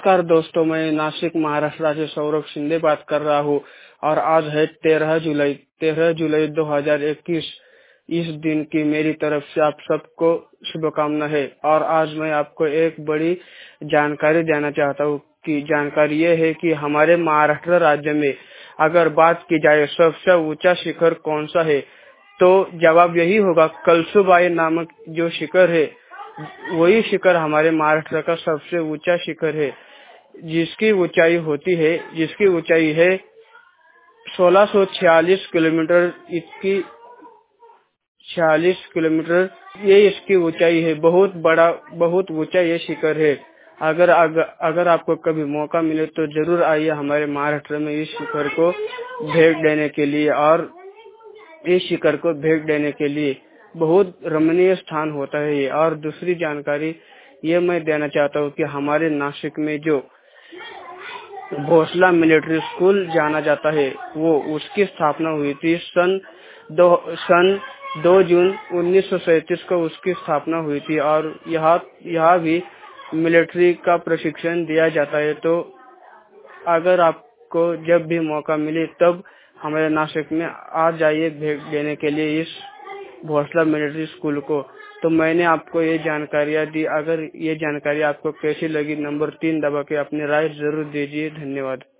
नमस्कार दोस्तों, मैं नासिक महाराष्ट्र से सौरभ शिंदे बात कर रहा हूँ और आज है 13 जुलाई 2021। इस दिन की मेरी तरफ से आप सबको शुभकामना है। और आज मैं आपको एक बड़ी जानकारी देना चाहता हूँ कि जानकारी ये है कि हमारे महाराष्ट्र राज्य में अगर बात की जाए सबसे ऊंचा शिखर कौन सा है, तो जवाब यही होगा कलसुबाई नामक जो शिखर है, वही शिखर हमारे महाराष्ट्र का सबसे ऊंचा शिखर है, जिसकी ऊंचाई है 1646 किलोमीटर। इसकी 46 किलोमीटर ये इसकी ऊंचाई है। बहुत ऊंचा ये शिखर है। अगर आपको कभी मौका मिले तो जरूर आइए हमारे महाराष्ट्र में इस शिखर को भेंट देने के लिए। और इस शिखर को भेंट देने के लिए बहुत रमणीय स्थान होता है ये। और दूसरी जानकारी ये मैं देना चाहता हूँ कि हमारे नासिक में जो भोसला मिलिट्री स्कूल जाना जाता है, वो उसकी स्थापना हुई थी सन 2 जून 1937 को उसकी स्थापना हुई थी। और यहाँ भी मिलिट्री का प्रशिक्षण दिया जाता है। तो अगर आपको जब भी मौका मिले तब हमारे नासिक में आ जाइए भेंट देने के लिए इस भोसला मिलिट्री स्कूल को। तो मैंने आपको ये जानकारियाँ दी। अगर ये जानकारी आपको कैसी लगी, नंबर 3 दबा के अपनी राय जरूर दीजिए। धन्यवाद।